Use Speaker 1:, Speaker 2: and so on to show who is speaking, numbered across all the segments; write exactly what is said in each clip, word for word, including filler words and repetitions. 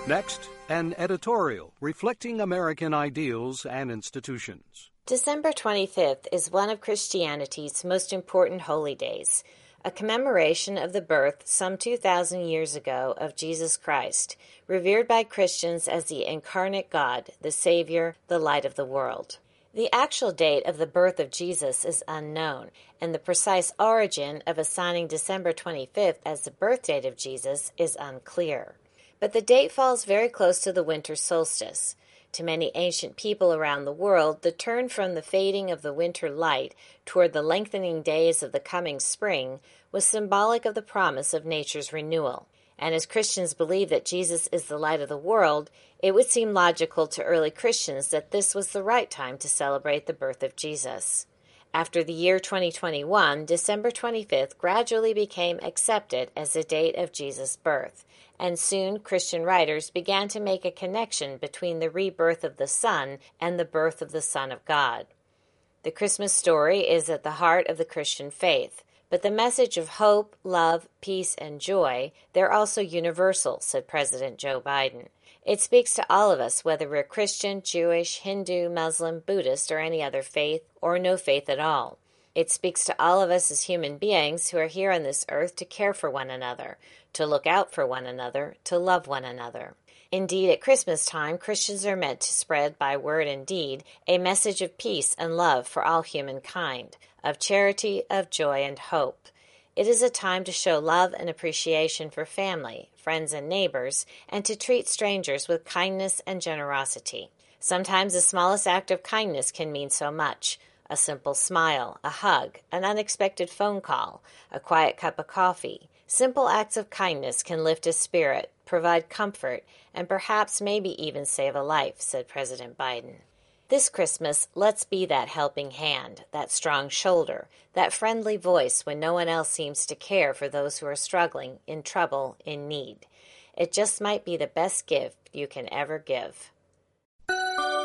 Speaker 1: Next, an editorial reflecting American ideals and institutions.
Speaker 2: December twenty-fifth is one of Christianity's most important holy days, a commemoration of the birth some two thousand years ago of Jesus Christ, revered by Christians as the incarnate God, the Savior, the light of the world. The actual date of the birth of Jesus is unknown, and the precise origin of assigning December twenty-fifth as the birth date of Jesus is unclear. But the date falls very close to the winter solstice. To many ancient people around the world, the turn from the fading of the winter light toward the lengthening days of the coming spring was symbolic of the promise of nature's renewal. And as Christians believe that Jesus is the light of the world, it would seem logical to early Christians that this was the right time to celebrate the birth of Jesus. After the year twenty twenty-one, December twenty-fifth gradually became accepted as the date of Jesus' birth, and soon Christian writers began to make a connection between the rebirth of the Son and the birth of the Son of God. The Christmas story is at the heart of the Christian faith, but the message of hope, love, peace, and joy, they're also universal, said President Joe Biden. It speaks to all of us, whether we're Christian, Jewish, Hindu, Muslim, Buddhist, or any other faith, or no faith at all. It speaks to all of us as human beings who are here on this earth to care for one another, to look out for one another, to love one another. Indeed, at Christmas time, Christians are meant to spread by word and deed a message of peace and love for all humankind, of charity, of joy, and hope. It is a time to show love and appreciation for family, friends, and neighbors, and to treat strangers with kindness and generosity. Sometimes the smallest act of kindness can mean so much. A simple smile, a hug, an unexpected phone call, a quiet cup of coffee. Simple acts of kindness can lift a spirit, provide comfort, and perhaps maybe even save a life, said President Biden. This Christmas, let's be that helping hand, that strong shoulder, that friendly voice when no one else seems to care for those who are struggling, in trouble, in need. It just might be the best gift you can ever give.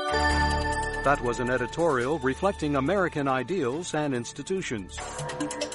Speaker 1: That was an editorial reflecting American ideals and institutions.